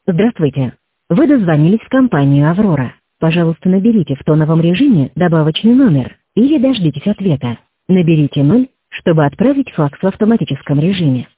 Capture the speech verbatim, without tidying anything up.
Здравствуйте. Вы дозвонились в компанию «Аврора». Пожалуйста, наберите в тоновом режиме добавочный номер или дождитесь ответа. Наберите ноль, чтобы отправить факс в автоматическом режиме.